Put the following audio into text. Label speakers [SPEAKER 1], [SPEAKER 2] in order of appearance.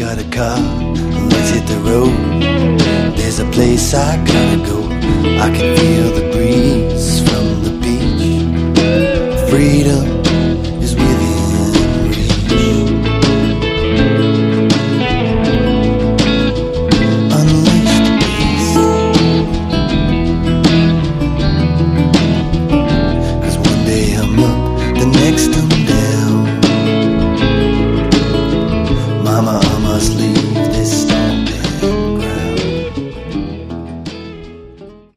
[SPEAKER 1] got a car, let's hit the road. There's a place I gotta go, I can feel the breeze from